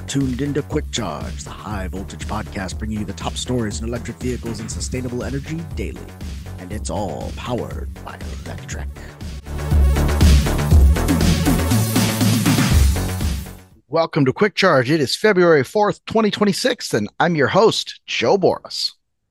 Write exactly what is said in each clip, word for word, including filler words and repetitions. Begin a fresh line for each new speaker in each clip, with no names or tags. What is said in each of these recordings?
tuned into Quick Charge, the high voltage podcast bringing you the top stories in electric vehicles and sustainable energy daily. And it's all powered by electric. Welcome to Quick Charge. It is February fourth, twenty twenty-six, and I'm your host, Joe Boris.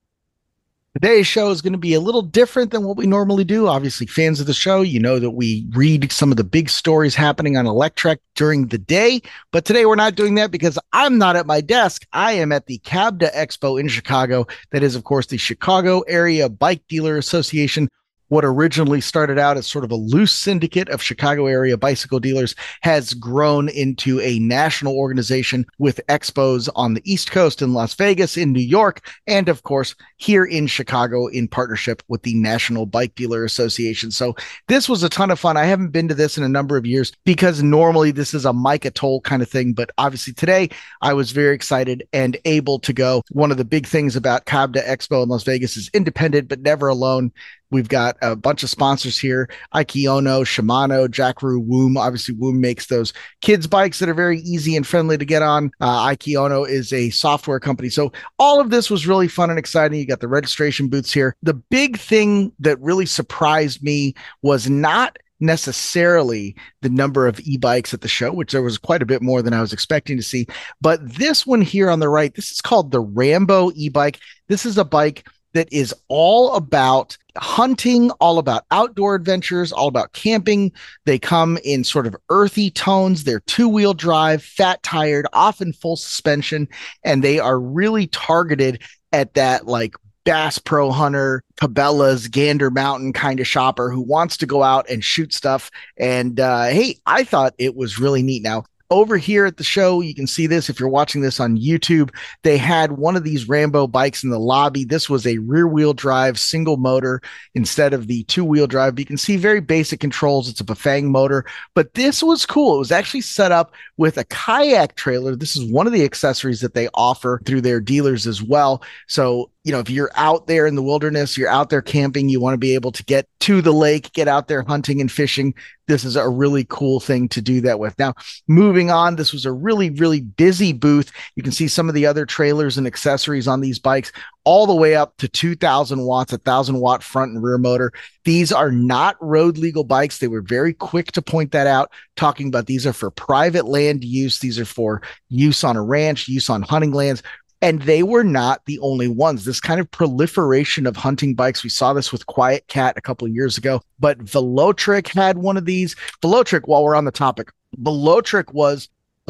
Today's show is going to be a little different than what we normally do. Obviously, fans of the show, you know that we read some of the big stories happening on Electrek during the day. But today we're not doing that because I'm not at my desk. I am at the CABDA Expo in Chicago. That is, of course, the Chicago Area Bike Dealer Association. What originally started out as sort of a loose syndicate of Chicago area bicycle dealers has grown into a national organization with expos on the East Coast in Las Vegas, in New York, and of course here in Chicago in partnership with the National Bike Dealer Association. So this was a ton of fun. I haven't been to this in a number of years because normally this is a Micah Toll kind of thing, but obviously today I was very excited and able to go. One of the big things about CABDA Expo in Las Vegas is independent but never alone. We've got a bunch of sponsors here: Aikiono, Shimano, Jackaroo, Woom. Obviously, Woom makes those kids' bikes that are very easy and friendly to get on. Uh, Aikiono is a software company. So all of this was really fun and exciting. You got the registration booths here. The big thing that really surprised me was not necessarily the number of e-bikes at the show, which there was quite a bit more than I was expecting to see. But this one here on the right, this is called the Rambo e-bike. This is a bike that is all about hunting, all about outdoor adventures, all about camping. They come in sort of earthy tones. They're two-wheel drive, fat tired, often full suspension, and they are really targeted at that like Bass Pro Hunter, Cabela's, Gander Mountain kind of shopper who wants to go out and shoot stuff. And uh, hey, I thought it was really neat. Now, over here at the show, you can see this if you're watching this on YouTube. They had one of these Rambo bikes in the lobby. This was a rear-wheel drive single motor instead of the two-wheel drive. But you can see very basic controls. It's a Bafang motor, but this was cool. It was actually set up with a kayak trailer. This is one of the accessories that they offer through their dealers as well. So, you know, if you're out there in the wilderness, you're out there camping, you want to be able to get to the lake, get out there hunting and fishing, this is a really cool thing to do that with. Now, moving on, this was a really, really busy booth. You can see some of the other trailers and accessories on these bikes, all the way up to two thousand watts, a one thousand watt front and rear motor. These are not road legal bikes. They were very quick to point that out, talking about these are for private land use. These are for use on a ranch, use on hunting lands. And they were not the only ones. This kind of proliferation of hunting bikes, we saw this with Quiet Cat a couple of years ago, but Velotric had one of these. Velotric, while we're on the topic, Velotric was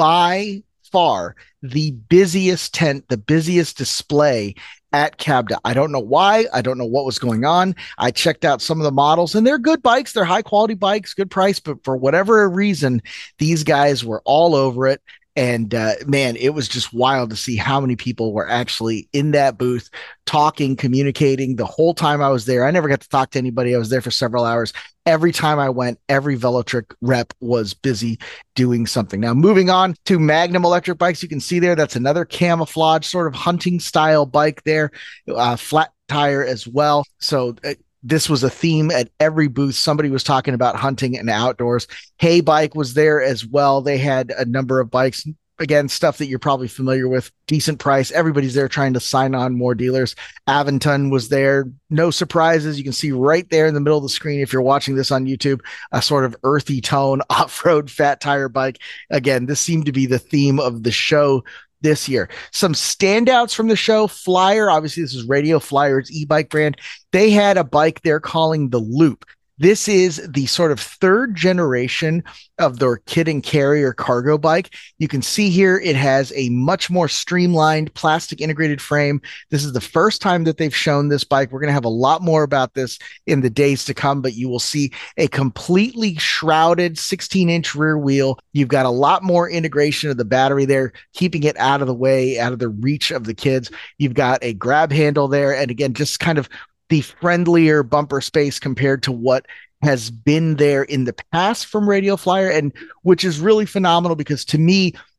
by far the busiest tent, the busiest display at CABDA. I don't know why. I don't know what was going on. I checked out some of the models, and they're good bikes. They're high quality bikes, good price, but for whatever reason, these guys were all over it. And uh, man, it was just wild to see how many people were actually in that booth talking, communicating the whole time I was there. I never got to talk to anybody. I was there for several hours. Every time I went, every Velotric rep was busy doing something. Now, moving on to Magnum electric bikes, you can see there, that's another camouflage sort of hunting style bike there, uh, flat tire as well. So uh, this was a theme at every booth. Somebody was talking about hunting and outdoors. Hay Bike was there as well. They had a number of bikes. Again, stuff that you're probably familiar with, decent price. Everybody's there trying to sign on more dealers. Aventon was there. No surprises. You can see right there in the middle of the screen, if you're watching this on YouTube, a sort of earthy tone off-road fat tire bike. Again, this seemed to be the theme of the show this year. Some standouts from the show: Flyer, obviously this is Radio Flyer's e-bike brand. They had a bike they're calling the Loop. This is the sort of third generation of their kit and carry or cargo bike. You can see here it has a much more streamlined plastic integrated frame. This is the first time that they've shown this bike. We're going to have a lot more about this in the days to come, but you will see a completely shrouded sixteen inch rear wheel. You've got a lot more integration of the battery there, keeping it out of the way, out of the reach of the kids. You've got a grab handle there. And again, just kind of the friendlier bumper space compared to what has been there in the past from Radio Flyer, and which is really phenomenal because to me,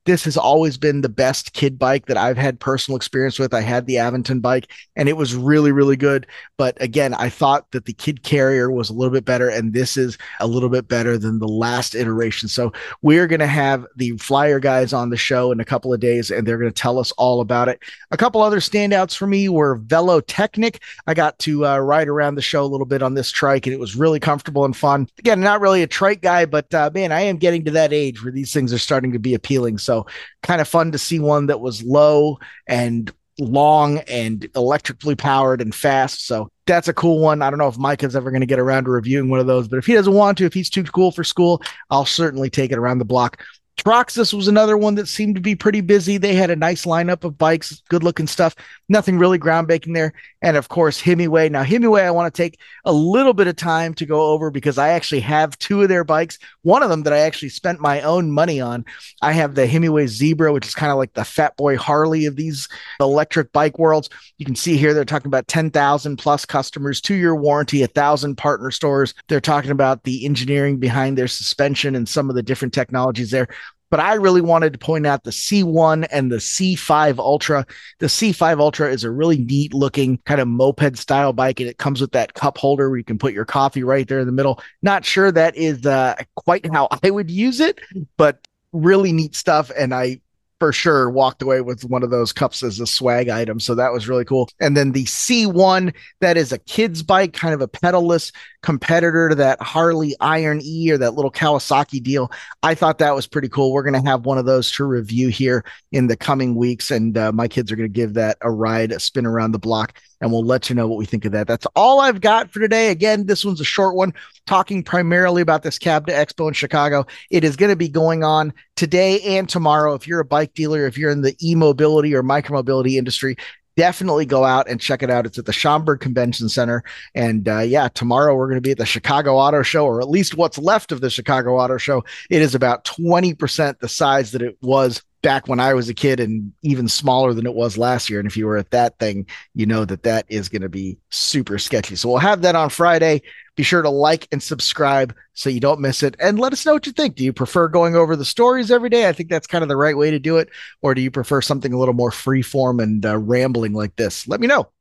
This has always been the best kid bike that I've had personal experience with. I had the Aventon bike and it was really, really good. But again, I thought that the Kid Carrier was a little bit better, and this is a little bit better than the last iteration. So we're going to have the Flyer guys on the show in a couple of days, and they're going to tell us all about it. A couple other standouts for me were Velotechnik. I got to uh, ride around the show a little bit on this trike, and it was really comfortable and fun. Again, not really a trike guy, but uh, man, I am getting to that age where these things are starting to be appealing. So kind of fun to see one that was low and long and electrically powered and fast. So that's a cool one. I don't know if Micah's ever going to get around to reviewing one of those, but if he doesn't want to, if he's too cool for school, I'll certainly take it around the block. Troxus was another one that seemed to be pretty busy. They had a nice lineup of bikes, good looking stuff, nothing really groundbreaking there. And of course, Himiway. Now, Himiway, I want to take a little bit of time to go over because I actually have two of their bikes. One of them that I actually spent my own money on. I have the Himiway Zebra, which is kind of like the Fat Boy Harley of these electric bike worlds. You can see here they're talking about ten thousand plus customers, two-year warranty, one thousand partner stores. They're talking about the engineering behind their suspension and some of the different technologies there. But I really wanted to point out the C one and the C five Ultra. The C five Ultra is a really neat looking kind of moped style bike, and it comes with that cup holder where you can put your coffee right there in the middle. Not sure that is uh, quite how I would use it, but really neat stuff. And I for sure walked away with one of those cups as a swag item. So that was really cool. And then the C one, that is a kid's bike, kind of a pedalless competitor to that Harley Iron E or that little Kawasaki deal. I thought that was pretty cool. We're going to have one of those to review here in the coming weeks. And uh, my kids are going to give that a ride, a spin around the block, and we'll let you know what we think of that. That's all I've got for today. Again, this one's a short one, talking primarily about this Cabda Expo in Chicago. It is going to be going on today and tomorrow. If you're a bike dealer, if you're in the e-mobility or micromobility industry, definitely go out and check it out. It's at the Schaumburg Convention Center. And uh, yeah, tomorrow we're going to be at the Chicago Auto Show, or at least what's left of the Chicago Auto Show. It is about twenty percent the size that it was back when I was a kid, and even smaller than it was last year. And if you were at that thing, you know that that is going to be super sketchy. So we'll have that on Friday. Be sure to like and subscribe so you don't miss it. And let us know what you think. Do you prefer going over the stories every day? I think that's kind of the right way to do it. Or do you prefer something a little more free form and uh, rambling like this? Let me know.